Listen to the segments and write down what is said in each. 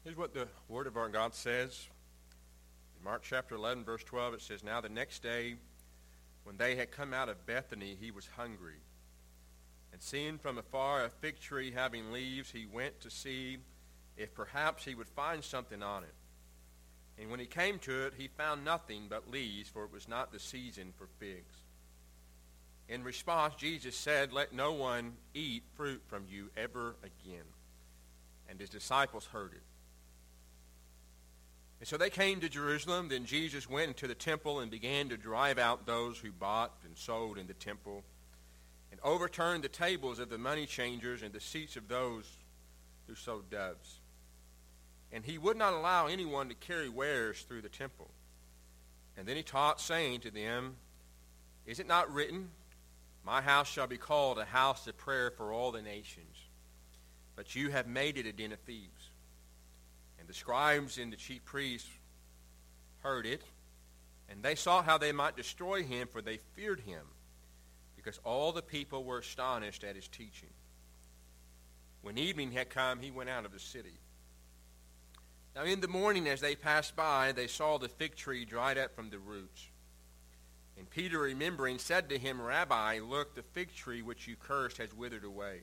Here's what the Word of our God says. In Mark chapter 11, verse 12, it says, "Now the next day, when they had come out of Bethany, he was hungry. And seeing from afar a fig tree having leaves, he went to see if perhaps he would find something on it. And when he came to it, he found nothing but leaves, for it was not the season for figs. In response, Jesus said, 'Let no one eat fruit from you ever again.' And his disciples heard it. And so they came to Jerusalem. Then Jesus went into the temple and began to drive out those who bought and sold in the temple, and overturned the tables of the money changers and the seats of those who sold doves. And he would not allow anyone to carry wares through the temple. And then he taught, saying to them, 'Is it not written, My house shall be called a house of prayer for all the nations? But you have made it a den of thieves.' And the scribes and the chief priests heard it, and they sought how they might destroy him, for they feared him, because all the people were astonished at his teaching. When evening had come, he went out of the city. Now in the morning, as they passed by, they saw the fig tree dried up from the roots. And Peter, remembering, said to him, 'Rabbi, look, the fig tree which you cursed has withered away.'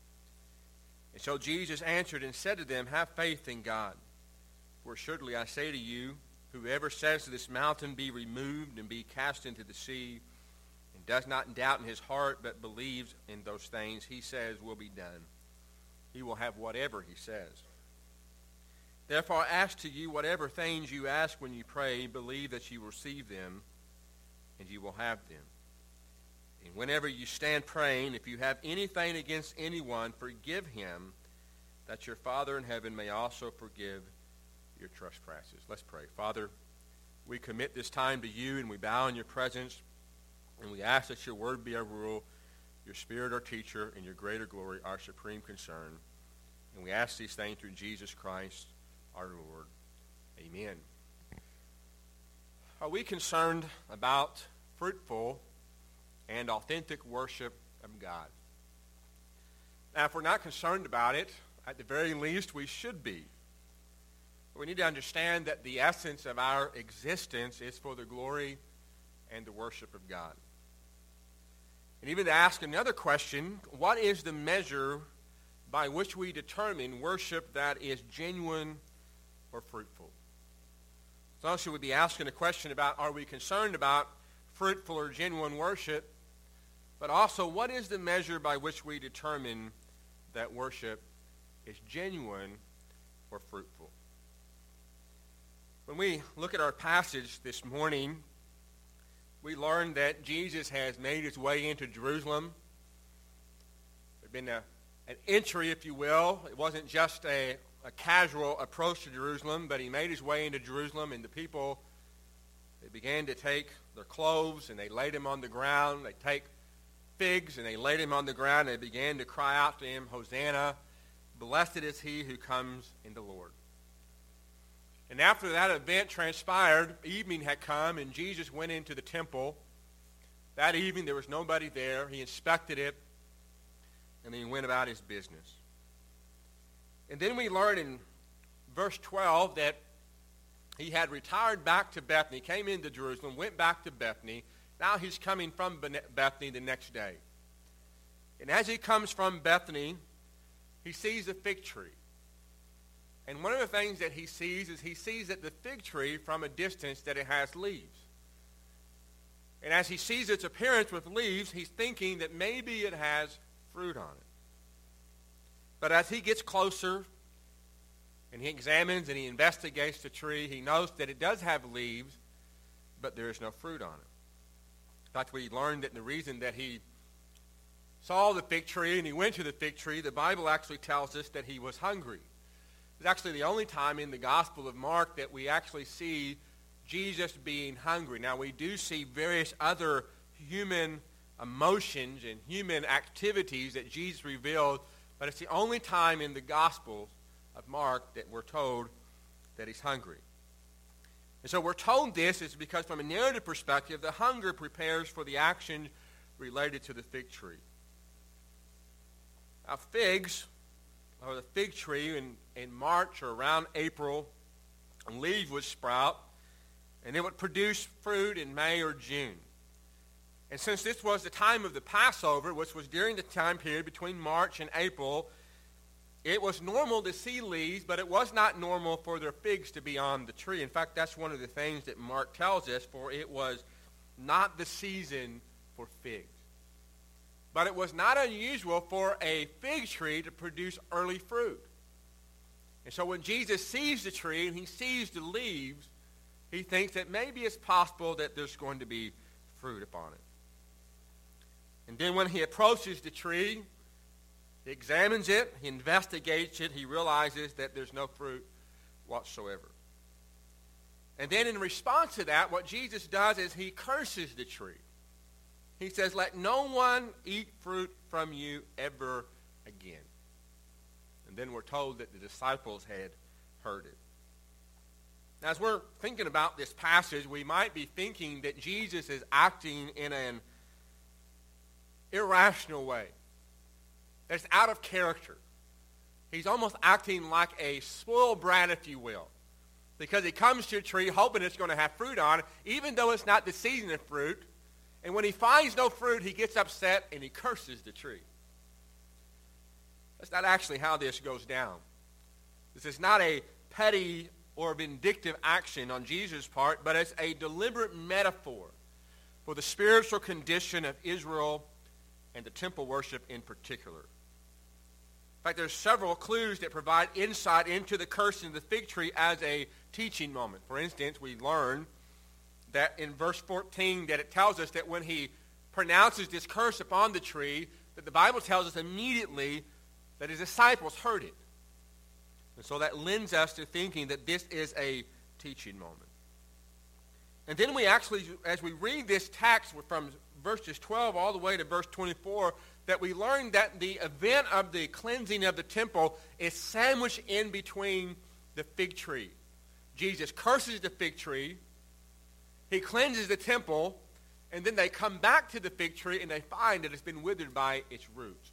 And so Jesus answered and said to them, 'Have faith in God. For assuredly I say to you, whoever says to this mountain, Be removed and be cast into the sea, and does not doubt in his heart, but believes in those things he says will be done, he will have whatever he says. Therefore I ask to you, whatever things you ask when you pray, believe that you receive them, and you will have them. And whenever you stand praying, if you have anything against anyone, forgive him, that your Father in heaven may also forgive your trespasses." Let's pray. Father, we commit this time to you, and we bow in your presence, and we ask that your word be our rule, your Spirit our teacher, and your greater glory our supreme concern. And we ask these things through Jesus Christ our Lord. Amen. Are we concerned about fruitful and authentic worship of God? Now, if we're not concerned about it, at the very least we should be. We need to understand that the essence of our existence is for the glory and the worship of God. And even to ask another question, what is the measure by which we determine worship that is genuine or fruitful? So should we be asking a question about, are we concerned about fruitful or genuine worship? But also, what is the measure by which we determine that worship is genuine or fruitful? When we look at our passage this morning, we learn that Jesus has made his way into Jerusalem. There's been an entry, if you will. It wasn't just a casual approach to Jerusalem, but he made his way into Jerusalem, and the people, they began to take their clothes and they laid them on the ground. They take figs and they laid them on the ground, and they began to cry out to him, "Hosanna, blessed is he who comes in the Lord." And after that event transpired, evening had come, and Jesus went into the temple. That evening there was nobody there. He inspected it, and then he went about his business. And then we learn in verse 12 that he had retired back to Bethany, came into Jerusalem, went back to Bethany. Now he's coming from Bethany the next day. And as he comes from Bethany, he sees a fig tree. And one of the things that he sees is he sees that the fig tree from a distance that it has leaves. And as he sees its appearance with leaves, he's thinking that maybe it has fruit on it. But as he gets closer and he examines and he investigates the tree, he knows that it does have leaves, but there is no fruit on it. In fact, we learned that the reason that he saw the fig tree and he went to the fig tree, the Bible actually tells us that he was hungry. It's actually the only time in the Gospel of Mark that we actually see Jesus being hungry. Now, we do see various other human emotions and human activities that Jesus revealed, but it's the only time in the Gospel of Mark that we're told that he's hungry. And so we're told this is because from a narrative perspective, the hunger prepares for the action related to the fig tree. Now, figs or the fig tree in March or around April, leaves would sprout, and it would produce fruit in May or June. And since this was the time of the Passover, which was during the time period between March and April, it was normal to see leaves, but it was not normal for their figs to be on the tree. In fact, that's one of the things that Mark tells us, for it was not the season for figs. But it was not unusual for a fig tree to produce early fruit. And so when Jesus sees the tree and he sees the leaves, he thinks that maybe it's possible that there's going to be fruit upon it. And then when he approaches the tree, he examines it, he investigates it, he realizes that there's no fruit whatsoever. And then in response to that, what Jesus does is he curses the tree. He says, "Let no one eat fruit from you ever again." And then we're told that the disciples had heard it. Now, as we're thinking about this passage, we might be thinking that Jesus is acting in an irrational way. That's out of character. He's almost acting like a spoiled brat, if you will, because he comes to a tree hoping it's going to have fruit on it, even though it's not the season of fruit. And when he finds no fruit, he gets upset and he curses the tree. That's not actually how this goes down. This is not a petty or vindictive action on Jesus' part, but it's a deliberate metaphor for the spiritual condition of Israel and the temple worship in particular. In fact, there's several clues that provide insight into the cursing of the fig tree as a teaching moment. For instance, we learn that in verse 14 that it tells us that when he pronounces this curse upon the tree, that the Bible tells us immediately that his disciples heard it. And so that lends us to thinking that this is a teaching moment. And then we actually, as we read this text from verses 12 all the way to verse 24, that we learn that the event of the cleansing of the temple is sandwiched in between the fig tree. Jesus curses the fig tree, he cleanses the temple, and then they come back to the fig tree and they find that it's been withered by its roots.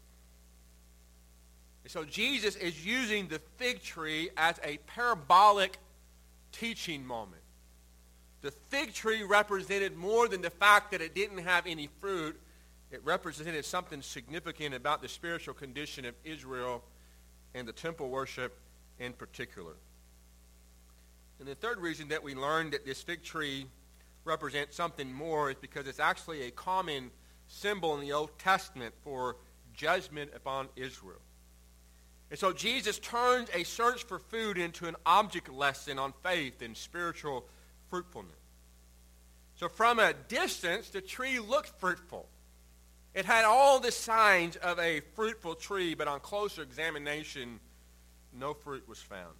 And so Jesus is using the fig tree as a parabolic teaching moment. The fig tree represented more than the fact that it didn't have any fruit. It represented something significant about the spiritual condition of Israel and the temple worship in particular. And the third reason that we learned that this fig tree represents something more is because it's actually a common symbol in the Old Testament for judgment upon Israel. And so Jesus turns a search for food into an object lesson on faith and spiritual fruitfulness. So from a distance, the tree looked fruitful. It had all the signs of a fruitful tree, but on closer examination, no fruit was found.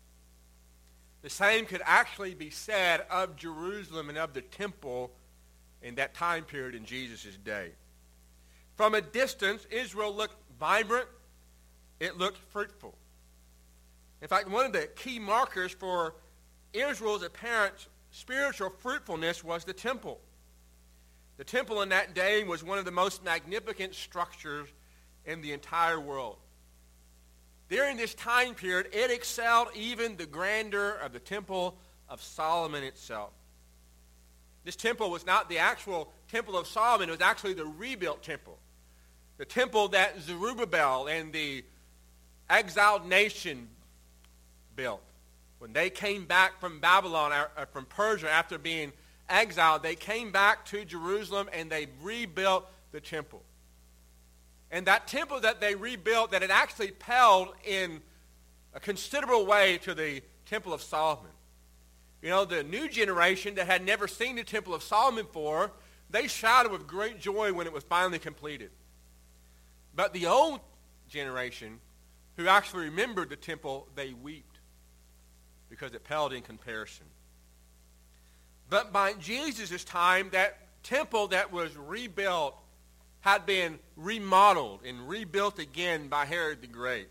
The same could actually be said of Jerusalem and of the temple in that time period in Jesus' day. From a distance, Israel looked vibrant. It looked fruitful. In fact, one of the key markers for Israel's apparent spiritual fruitfulness was the temple. The temple in that day was one of the most magnificent structures in the entire world. During this time period, it excelled even the grandeur of the temple of Solomon itself. This temple was not the actual temple of Solomon. It was actually the rebuilt temple. The temple that Zerubbabel and the exiled nation built. When they came back from Babylon, from Persia after being exiled, they came back to Jerusalem and they rebuilt the temple. And that temple that they rebuilt, that it actually paled in a considerable way to the temple of Solomon. You know, the new generation that had never seen the temple of Solomon before, they shouted with great joy when it was finally completed. But the old generation, who actually remembered the temple, they wept because it paled in comparison. But by Jesus' time, that temple that was rebuilt had been remodeled and rebuilt again by Herod the Great.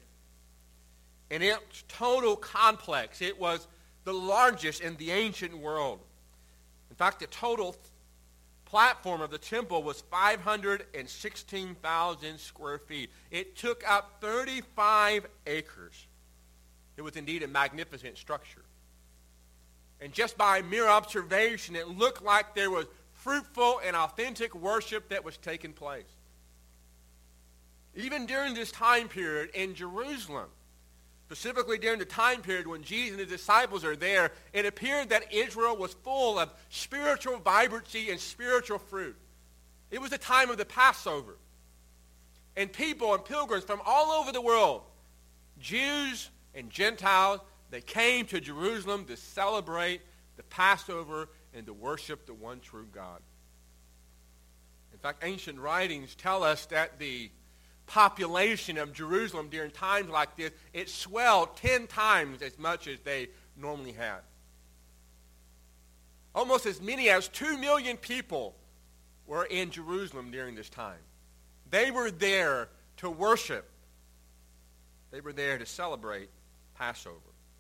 In its total complex, it was the largest in the ancient world. In fact, the total platform of the temple was 516,000 square feet. It took up 35 acres. It was indeed a magnificent structure. And just by mere observation, it looked like there was fruitful and authentic worship that was taking place. Even during this time period in Jerusalem, specifically during the time period when Jesus and his disciples are there, it appeared that Israel was full of spiritual vibrancy and spiritual fruit. It was the time of the Passover. And people and pilgrims from all over the world, Jews and Gentiles, they came to Jerusalem to celebrate the Passover and to worship the one true God. In fact, ancient writings tell us that the population of Jerusalem during times like this, it swelled 10 times as much as they normally had. Almost as many as 2 million people were in Jerusalem during this time. They were there to worship. They were there to celebrate Passover.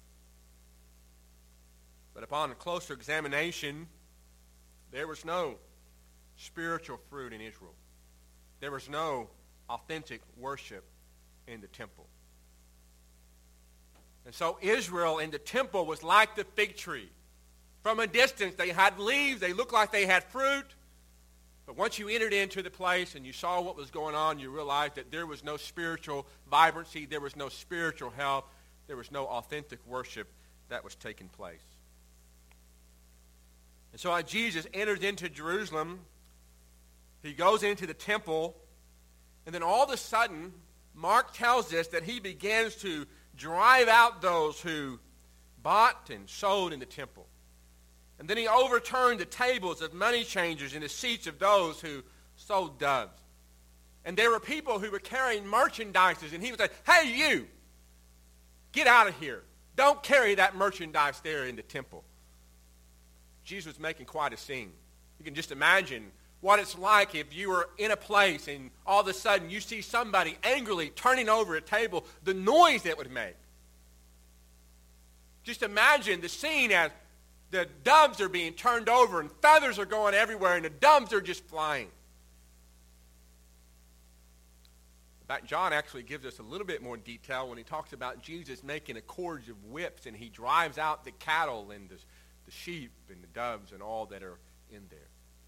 But upon a closer examination, there was no spiritual fruit in Israel. There was no authentic worship in the temple. And so Israel in the temple was like the fig tree. From a distance, they had leaves. They looked like they had fruit. But once you entered into the place and you saw what was going on, you realized that there was no spiritual vibrancy. There was no spiritual health. There was no authentic worship that was taking place. And so as Jesus enters into Jerusalem, he goes into the temple, and then all of a sudden, Mark tells us that he begins to drive out those who bought and sold in the temple. And then he overturned the tables of money changers and the seats of those who sold doves. And there were people who were carrying merchandises, and he would say, "Hey, you, get out of here. Don't carry that merchandise there in the temple." Jesus was making quite a scene. You can just imagine what it's like if you were in a place and all of a sudden you see somebody angrily turning over a table, the noise that would make. Just imagine the scene as the doves are being turned over and feathers are going everywhere and the doves are just flying. In fact, John actually gives us a little bit more detail when he talks about Jesus making a cords of whips and he drives out the cattle and the sheep and the doves and all that are in there.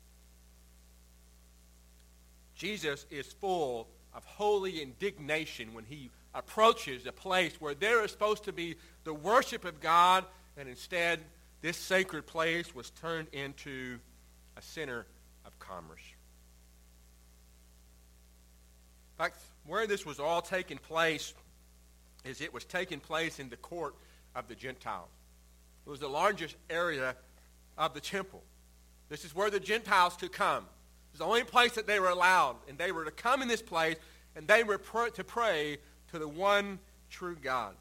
Jesus is full of holy indignation when he approaches a place where there is supposed to be the worship of God, and instead this sacred place was turned into a center of commerce. In fact, where this was all taking place is it was taking place in the court of the Gentiles. It was the largest area of the temple. This is where the Gentiles could come. It was the only place that they were allowed. And they were to come in this place, and they were to pray to the one true God.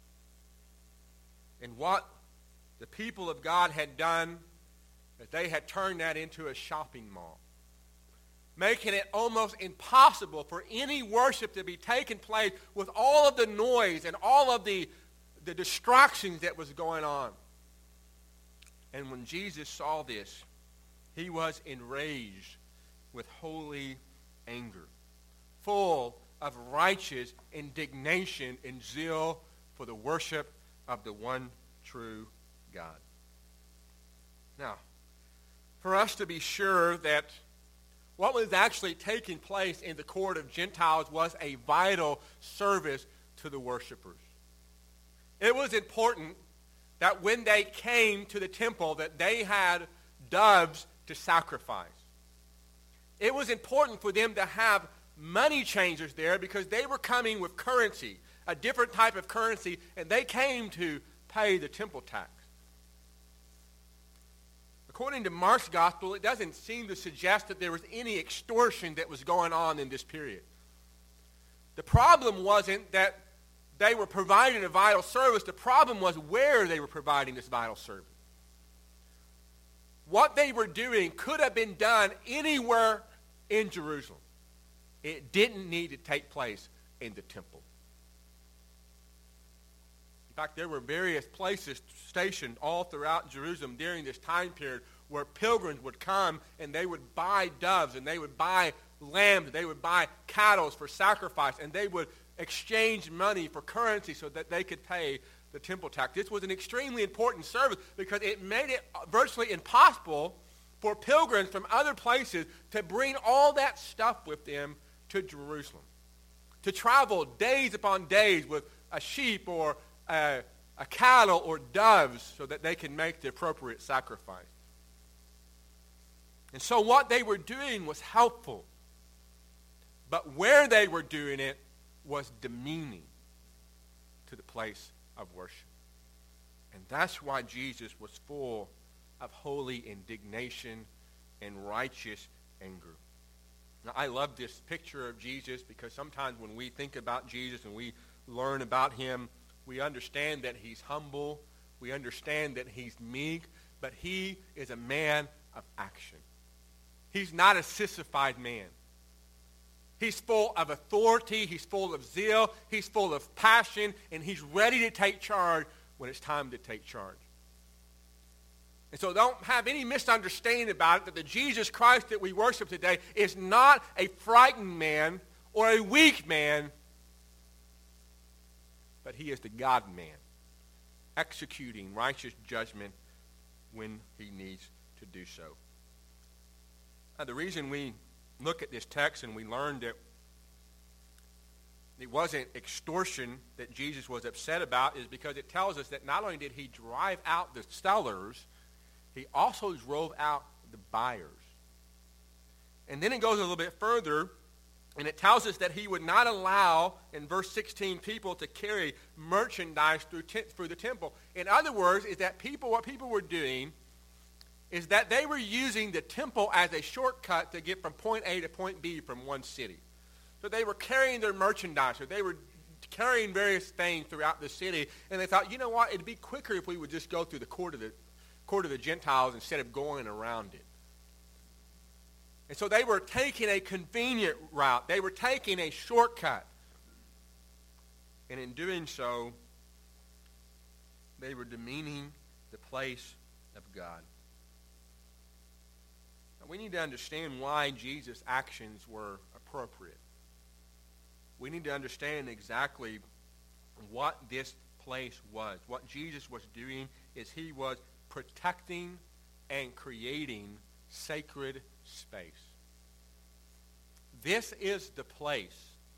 And what the people of God had done, that they had turned that into a shopping mall, making it almost impossible for any worship to be taking place with all of the noise and all of the distractions that was going on. And when Jesus saw this, he was enraged with holy anger, full of righteous indignation and zeal for the worship of the one true God. Now, for us to be sure that what was actually taking place in the court of Gentiles was a vital service to the worshipers. It was important that when they came to the temple that they had doves to sacrifice. It was important for them to have money changers there because they were coming with currency, a different type of currency, and they came to pay the temple tax. According to Mark's gospel, it doesn't seem to suggest that there was any extortion that was going on in this period. The problem wasn't that they were providing a vital service. The problem was where they were providing this vital service. What they were doing could have been done anywhere in Jerusalem. It didn't need to take place in the temple. In fact, there were various places stationed all throughout Jerusalem during this time period where pilgrims would come and they would buy doves and they would buy lambs, they would buy cattle for sacrifice, and they would exchange money for currency so that they could pay the temple tax. This was an extremely important service because it made it virtually impossible for pilgrims from other places to bring all that stuff with them to Jerusalem. To travel days upon days with a sheep or a cattle or doves so that they can make the appropriate sacrifice. And so what they were doing was helpful. But where they were doing it was demeaning to the place of worship. And that's why Jesus was full of holy indignation and righteous anger. Now, I love this picture of Jesus because sometimes when we think about Jesus and we learn about him, we understand that he's humble, we understand that he's meek, but he is a man of action. He's not a sissified man. He's full of authority, he's full of zeal, he's full of passion, and he's ready to take charge when it's time to take charge. And so don't have any misunderstanding about it that the Jesus Christ that we worship today is not a frightened man or a weak man, but he is the God-man, executing righteous judgment when he needs to do so. Now, the reason we look at this text and we learn that it wasn't extortion that Jesus was upset about is because it tells us that not only did he drive out the sellers, he also drove out the buyers. And then it goes a little bit further, and it tells us that he would not allow, in verse 16, people to carry merchandise through the temple. In other words, is that what people were doing is that they were using the temple as a shortcut to get from point A to point B from one city. So they were carrying their merchandise, or they were carrying various things throughout the city, and they thought, you know what, it'd be quicker if we would just go through the court of the Gentiles instead of going around it. And so they were taking a convenient route. They were taking a shortcut. And in doing so, they were demeaning the place of God. Now, we need to understand why Jesus' actions were appropriate. We need to understand exactly what this place was. What Jesus was doing is he was protecting and creating sacred space. This is the place,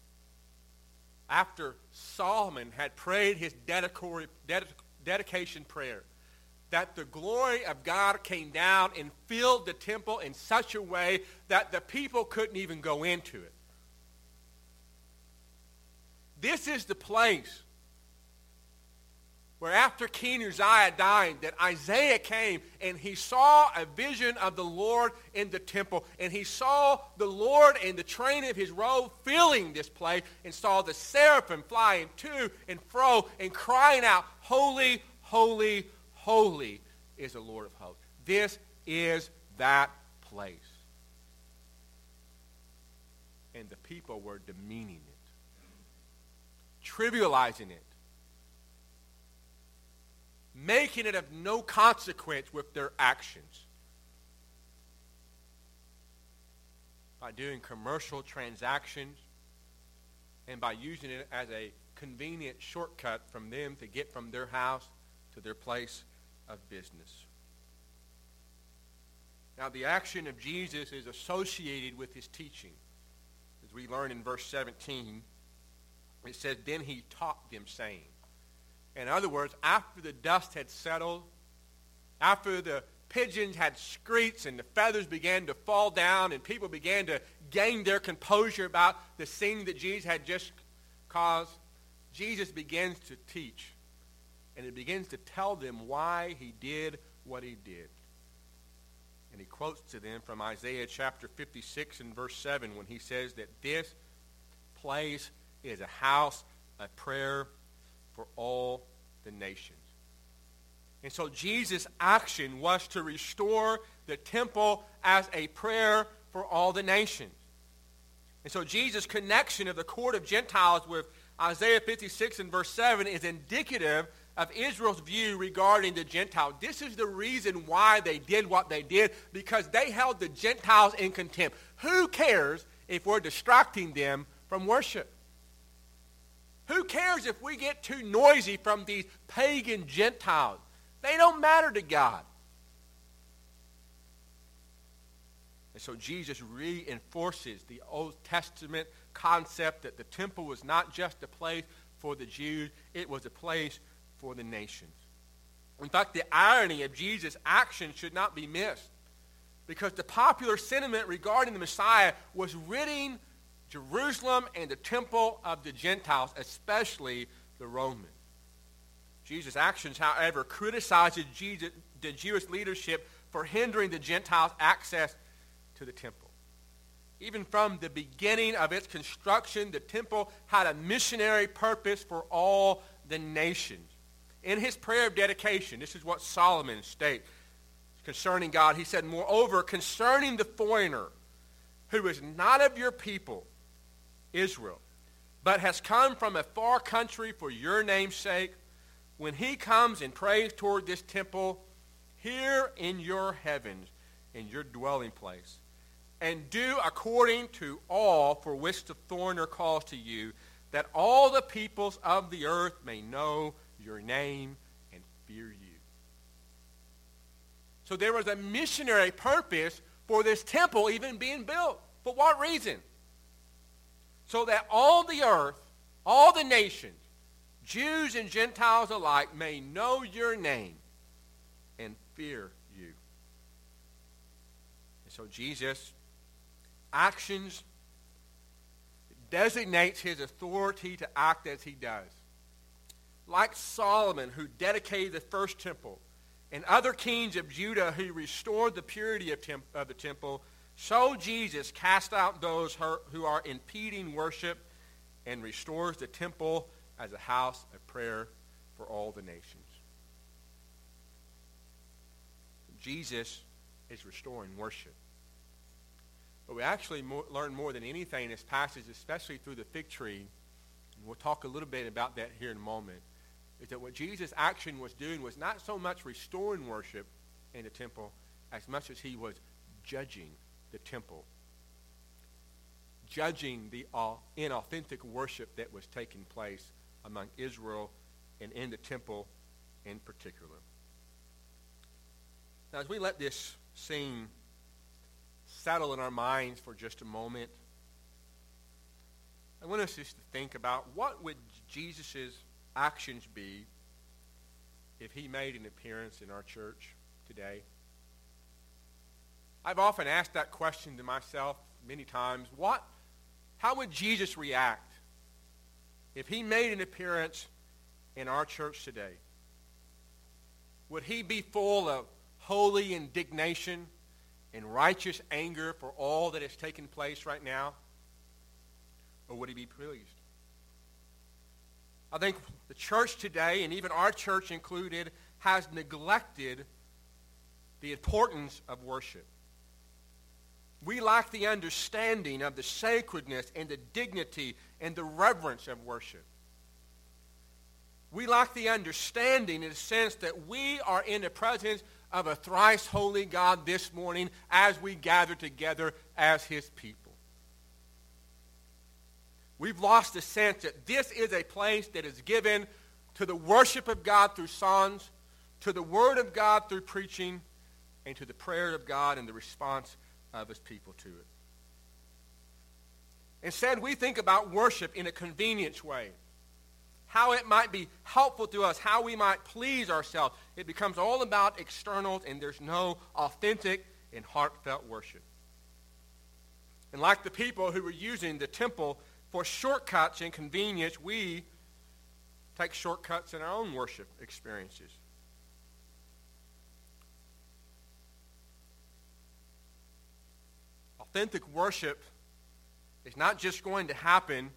after Solomon had prayed his dedication prayer, that the glory of God came down and filled the temple in such a way that the people couldn't even go into it. This is the place where after King Uzziah died, that Isaiah came and he saw a vision of the Lord in the temple. And he saw the Lord in the train of his robe filling this place and saw the seraphim flying to and fro and crying out, "Holy, holy, holy is the Lord of hosts." This is that place. And the people were demeaning it, trivializing it, making it of no consequence with their actions. By doing commercial transactions and by using it as a convenient shortcut from them to get from their house to their place of business. Now, the action of Jesus is associated with his teaching. As we learn in verse 17, it says, "Then he taught them, saying." In other words, after the dust had settled, after the pigeons had screeched and the feathers began to fall down and people began to gain their composure about the scene that Jesus had just caused, Jesus begins to teach. And he begins to tell them why he did what he did. And he quotes to them from Isaiah chapter 56 and verse 7 when he says that this place is a house of prayer for all the nations. And so Jesus' action was to restore the temple as a prayer for all the nations. And so Jesus' connection of the court of Gentiles with Isaiah 56 and verse 7 is indicative of Israel's view regarding the Gentiles. This is the reason why they did what they did, because they held the Gentiles in contempt. Who cares if we're distracting them from worship? Who cares if we get too noisy from these pagan Gentiles? They don't matter to God. And so Jesus reinforces the Old Testament concept that the temple was not just a place for the Jews, it was a place for the nations. In fact, the irony of Jesus' action should not be missed, because the popular sentiment regarding the Messiah was ridding Jerusalem and the temple of the Gentiles, especially the Romans. Jesus' actions, however, criticizes the Jewish leadership for hindering the Gentiles' access to the temple. Even from the beginning of its construction, the temple had a missionary purpose for all the nations. In his prayer of dedication, this is what Solomon states concerning God. He said, "Moreover, concerning the foreigner who is not of your people, Israel, but has come from a far country for your name's sake, when he comes and prays toward this temple, here in your heavens, in your dwelling place, and do according to all for which the foreigner calls to you, that all the peoples of the earth may know your name and fear you." So there was a missionary purpose for this temple even being built. For what reason? So that all the earth, all the nations, Jews and Gentiles alike, may know your name and fear you. And so Jesus' actions designates his authority to act as he does. Like Solomon, who dedicated the first temple, and other kings of Judah who restored the purity of the temple, so Jesus casts out those who are impeding worship and restores the temple as a house of prayer for all the nations. Jesus is restoring worship. But we actually learn more than anything in this passage, especially through the fig tree, and we'll talk a little bit about that here in a moment, is that what Jesus' action was doing was not so much restoring worship in the temple as much as he was judging the temple, judging the inauthentic worship that was taking place among Israel and in the temple in particular. Now, as we let this scene settle in our minds for just a moment, I want us just to think about what would Jesus' actions be if he made an appearance in our church today. I've often asked that question to myself many times. How would Jesus react if he made an appearance in our church today? Would he be full of holy indignation and righteous anger for all that has taken place right now? Or would he be pleased? I think the church today, and even our church included, has neglected the importance of worship. We lack the understanding of the sacredness and the dignity and the reverence of worship. We lack the understanding in the sense that we are in the presence of a thrice holy God this morning as we gather together as his people. We've lost the sense that this is a place that is given to the worship of God through songs, to the word of God through preaching, and to the prayer of God and the response of his people to it. Instead, we think about worship in a convenience way, how it might be helpful to us, how we might please ourselves. It becomes all about externals, and there's no authentic and heartfelt worship. And like the people who were using the temple for shortcuts and convenience, we take shortcuts in our own worship experiences. Authentic worship is not just going to happen.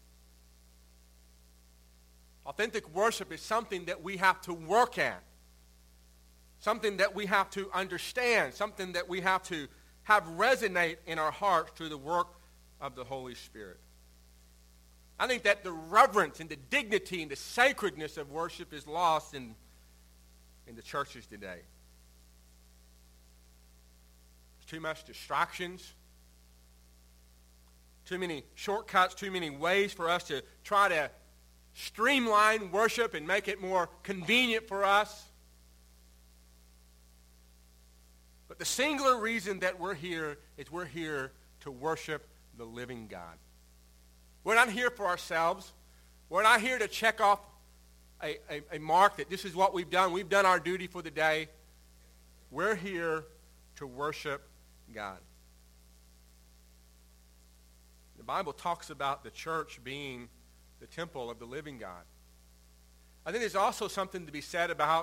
Authentic worship is something that we have to work at, something that we have to understand, something that we have to have resonate in our hearts through the work of the Holy Spirit. I think that the reverence and the dignity and the sacredness of worship is lost in the churches today. There's too much distractions, too many shortcuts, too many ways for us to try to streamline worship and make it more convenient for us. But the singular reason that we're here is we're here to worship the living God. We're not here for ourselves. We're not here to check off a mark that this is what we've done. We've done our duty for the day. We're here to worship God. The Bible talks about the church being the temple of the living God. I think there's also something to be said about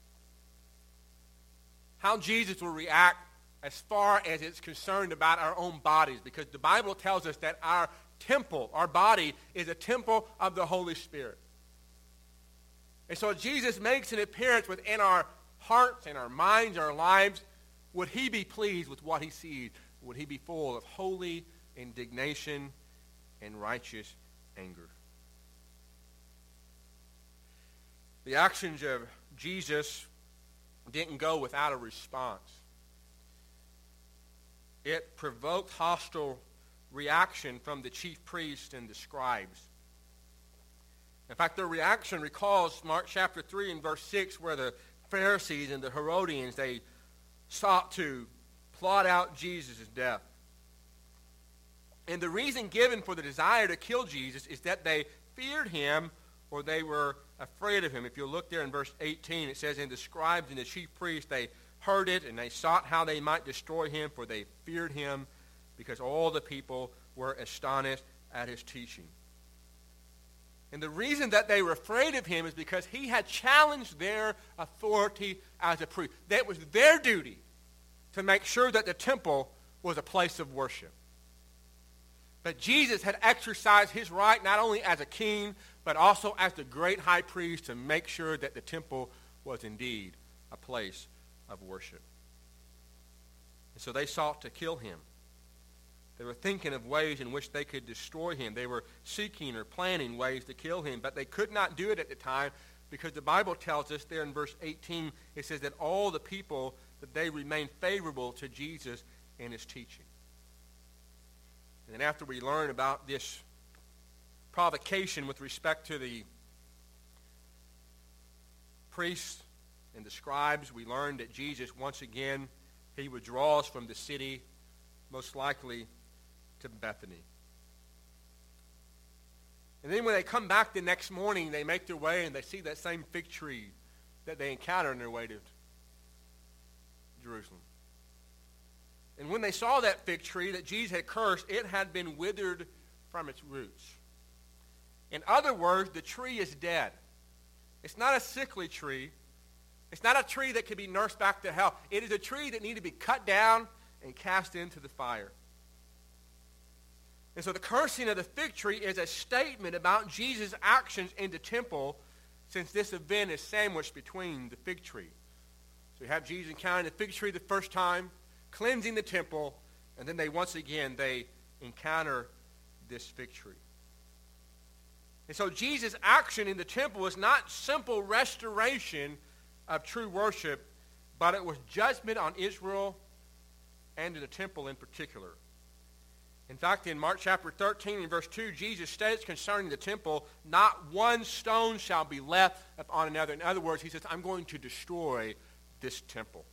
how Jesus will react as far as it's concerned about our own bodies, because the Bible tells us that our temple, our body, is a temple of the Holy Spirit. And so Jesus makes an appearance within our hearts and our minds, our lives. Would he be pleased with what he sees? Would he be full of holy indignation and righteous anger? The actions of Jesus didn't go without a response. It provoked hostile reaction from the chief priests and the scribes. In fact, their reaction recalls Mark chapter 3 and verse 6, where the Pharisees and the Herodians, they sought to plot out Jesus' death. And the reason given for the desire to kill Jesus is that they feared him or they were afraid of him. If you look there in verse 18, it says, "And the scribes and the chief priests, they heard it, and they sought how they might destroy him, for they feared him, because all the people were astonished at his teaching." And the reason that they were afraid of him is because he had challenged their authority as a priest. That was their duty to make sure that the temple was a place of worship. But Jesus had exercised his right not only as a king, but also as the great high priest to make sure that the temple was indeed a place of worship. And so they sought to kill him. They were thinking of ways in which they could destroy him. They were seeking or planning ways to kill him, but they could not do it at the time because the Bible tells us there in verse 18, it says that all the people, that they remained favorable to Jesus and his teaching. And then after we learn about this provocation with respect to the priests and the scribes, we learn that Jesus, once again, he withdraws from the city, most likely to Bethany. And then when they come back the next morning, they make their way and they see that same fig tree that they encountered on their way to Jerusalem. And when they saw that fig tree that Jesus had cursed, it had been withered from its roots. In other words, the tree is dead. It's not a sickly tree. It's not a tree that can be nursed back to health. It is a tree that needed to be cut down and cast into the fire. And so the cursing of the fig tree is a statement about Jesus' actions in the temple, since this event is sandwiched between the fig tree. So you have Jesus encountering the fig tree the first time, cleansing the temple, and then they encounter this fig tree. And so Jesus' action in the temple was not simple restoration of true worship, but it was judgment on Israel and to the temple in particular. In fact, in Mark chapter 13 and verse 2, Jesus states concerning the temple, "Not one stone shall be left upon another." In other words, he says, I'm going to destroy this temple.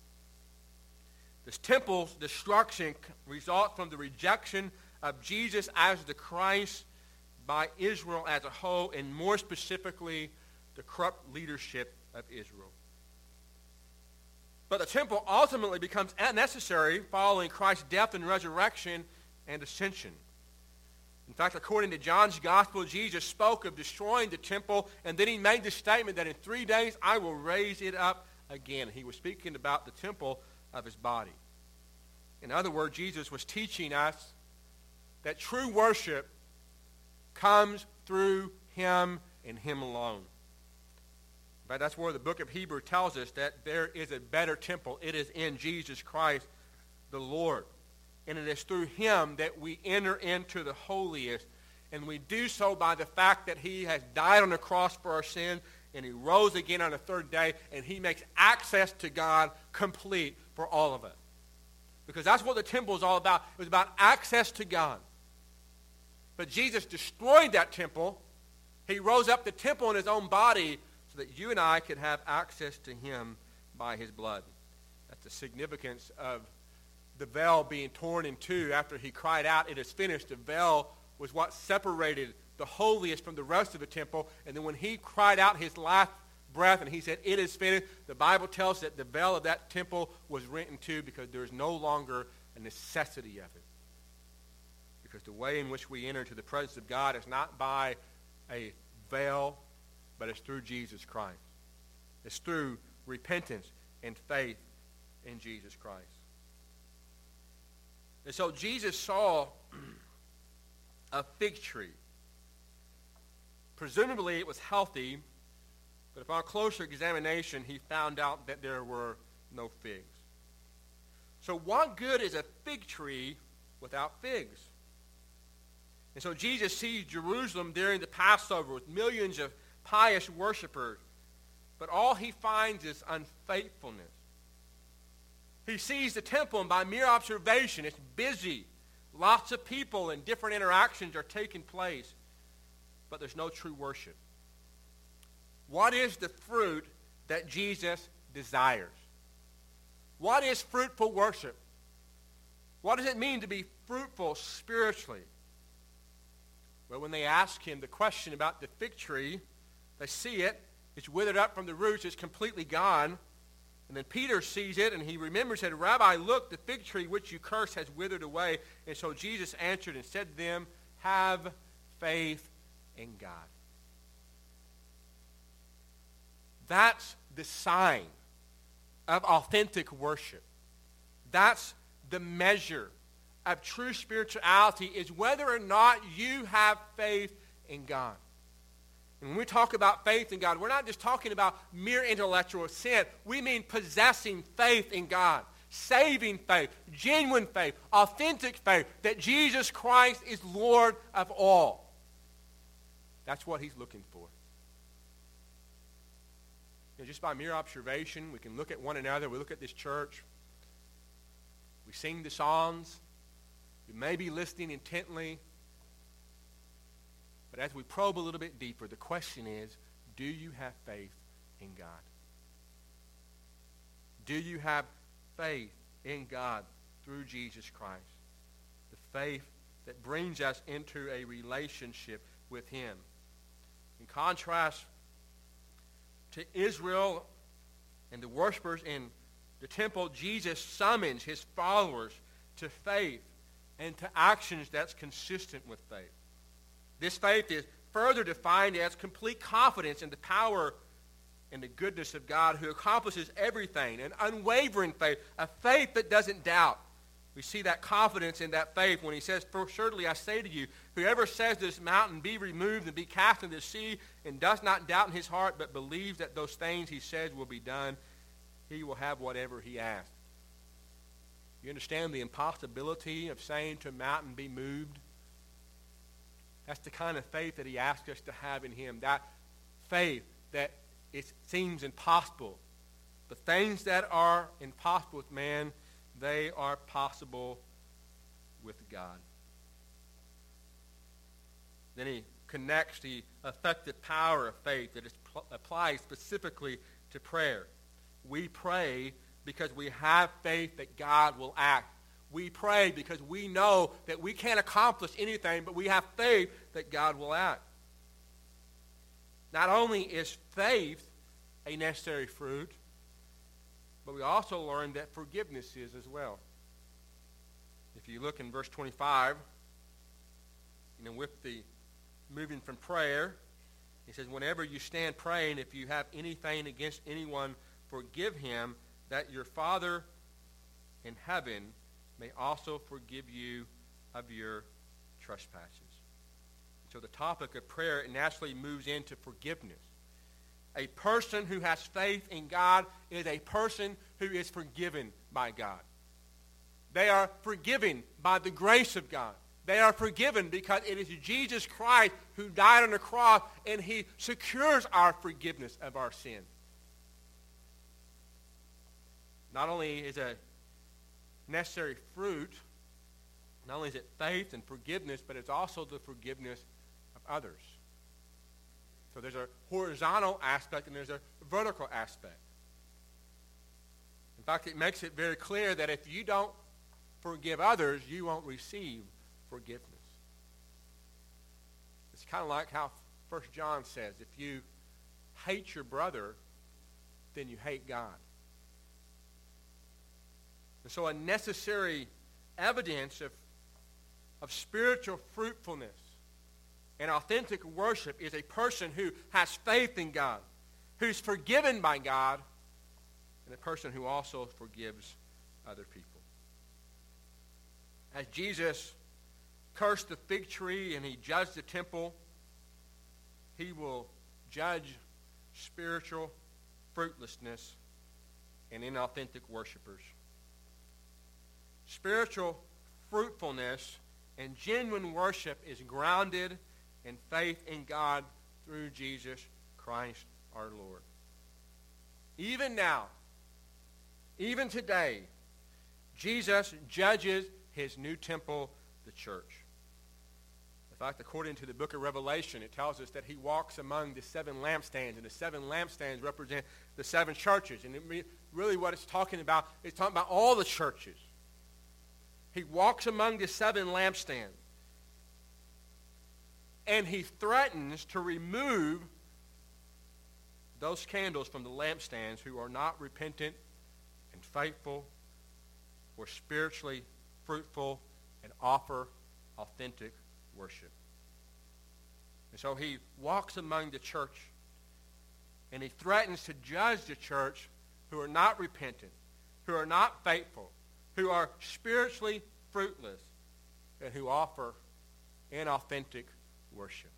This temple's destruction results from the rejection of Jesus as the Christ by Israel as a whole, and more specifically, the corrupt leadership of Israel. But the temple ultimately becomes unnecessary following Christ's death and resurrection and ascension. In fact, according to John's gospel, Jesus spoke of destroying the temple, and then he made the statement that in 3 days I will raise it up again. He was speaking about the temple of his body. In other words, Jesus was teaching us that true worship comes through him and him alone. In fact, that's where the book of Hebrews tells us that there is a better temple. It is in Jesus Christ the Lord. And it is through him that we enter into the holiest. And we do so by the fact that he has died on the cross for our sin, and he rose again on the third day, and he makes access to God complete for all of us. Because that's what the temple is all about. It was about access to God. But Jesus destroyed that temple. He rose up the temple in his own body so that you and I could have access to him by his blood. That's the significance of the veil being torn in two after he cried out, "It is finished." The veil was what separated the holiest from the rest of the temple. And then when he cried out his last breath and he said, "It is finished," the Bible tells us that the veil of that temple was rent in two because there is no longer a necessity of it. Because the way in which we enter into the presence of God is not by a veil, but it's through Jesus Christ. It's through repentance and faith in Jesus Christ. And so Jesus saw a fig tree. Presumably it was healthy, but upon closer examination, he found out that there were no figs. So what good is a fig tree without figs? And so Jesus sees Jerusalem during the Passover with millions of pious worshipers, but all he finds is unfaithfulness. He sees the temple, and by mere observation, it's busy. Lots of people and different interactions are taking place, but there's no true worship. What is the fruit that Jesus desires? What is fruitful worship? What does it mean to be fruitful spiritually? Well, when they ask him the question about the fig tree, they see it. It's withered up from the roots. It's completely gone. And then Peter sees it, and he remembers, said, "Rabbi, look, the fig tree which you cursed has withered away." And so Jesus answered and said to them, "Have faith in God." That's the sign of authentic worship. That's the measure of true spirituality, is whether or not you have faith in God. And when we talk about faith in God, we're not just talking about mere intellectual assent. We mean possessing faith in God, saving faith, genuine faith, authentic faith, that Jesus Christ is Lord of all. That's what he's looking for. Just by mere observation, we can look at one another. We look at this church. We sing the songs. We may be listening intently. But as we probe a little bit deeper, the question is, do you have faith in God? Do you have faith in God through Jesus Christ? The faith that brings us into a relationship with him. In contrast to Israel and the worshipers in the temple, Jesus summons his followers to faith and to actions that's consistent with faith. This faith is further defined as complete confidence in the power and the goodness of God, who accomplishes everything, an unwavering faith, a faith that doesn't doubt. We see that confidence in that faith when he says, "For surely I say to you, whoever says to this mountain, be removed and be cast into the sea, and does not doubt in his heart, but believes that those things he says will be done, he will have whatever he asks." You understand the impossibility of saying to a mountain, "Be moved"? That's the kind of faith that he asks us to have in him. That faith that it seems impossible. The things that are impossible with man, they are possible with God. Then he connects the effective power of faith that is applied specifically to prayer. We pray because we have faith that God will act. We pray because we know that we can't accomplish anything, but we have faith that God will act. Not only is faith a necessary fruit, but we also learn that forgiveness is as well. If you look in verse 25, with the moving from prayer, he says, "Whenever you stand praying, if you have anything against anyone, forgive him, that your Father in heaven may also forgive you of your trespasses." So the topic of prayer naturally moves into forgiveness. A person who has faith in God is a person who is forgiven by God. They are forgiven by the grace of God. They are forgiven because it is Jesus Christ who died on the cross, and he secures our forgiveness of our sin. Not only is a necessary fruit, not only is it faith and forgiveness, but it's also the forgiveness of others. So there's a horizontal aspect and there's a vertical aspect. In fact, it makes it very clear that if you don't forgive others, you won't receive forgiveness. It's kind of like how 1 John says, if you hate your brother, then you hate God. And so a necessary evidence of spiritual fruitfulness and authentic worship is a person who has faith in God, who's forgiven by God, and a person who also forgives other people. As Jesus cursed the fig tree and he judged the temple, he will judge spiritual fruitlessness and inauthentic worshipers. Spiritual fruitfulness and genuine worship is grounded in faith in God through Jesus Christ our Lord. Even now, even today, Jesus judges his new temple, the church. In fact, according to the book of Revelation, it tells us that he walks among the seven lampstands, and the seven lampstands represent the seven churches. And really what it's talking about all the churches. He walks among the seven lampstands, and he threatens to remove those candles from the lampstands who are not repentant and faithful or spiritually fruitful and offer authentic worship. And so he walks among the church, and he threatens to judge the church who are not repentant, who are not faithful, who are spiritually fruitless, and who offer inauthentic worship.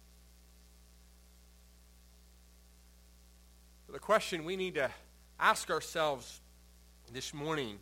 So the question we need to ask ourselves this morning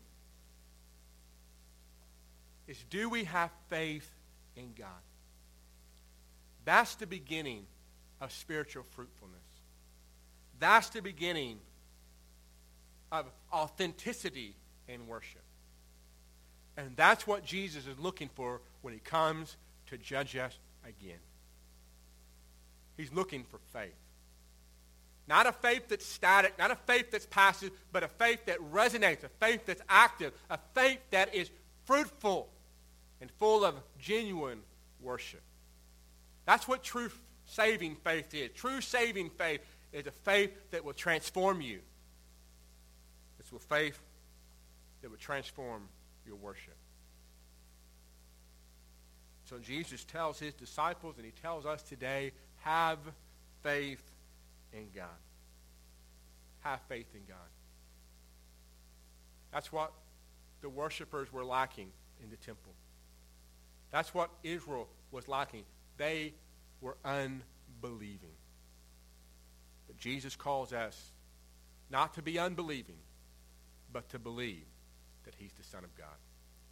is, do we have faith in God? That's the beginning of spiritual fruitfulness. That's the beginning of authenticity in worship. And that's what Jesus is looking for when he comes to judge us again. He's looking for faith. Not a faith that's static, not a faith that's passive, but a faith that resonates, a faith that's active, a faith that is fruitful and full of genuine worship. That's what true saving faith is. True saving faith is a faith that will transform you. It's a faith that will transform your worship. So Jesus tells his disciples, and he tells us today, have faith in God. Have faith in God. That's what the worshipers were lacking in the temple. That's what Israel was lacking. They were unbelieving. But Jesus calls us not to be unbelieving, but to believe that he's the Son of God.